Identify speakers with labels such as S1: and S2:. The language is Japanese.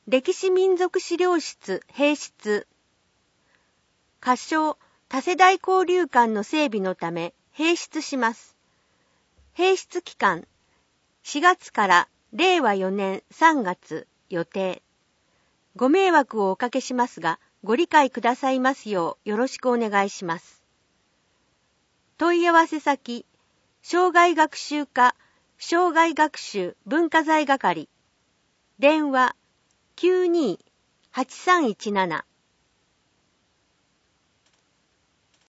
S1: 歴史民族資料室併設。仮称多世代交流館の整備のため併設します。併設期間4月から令和4年3月予定。ご迷惑をおかけしますが、ご理解くださいますようよろしくお願いします。問い合わせ先、生涯学習課生涯学習文化財係。電話 92-8317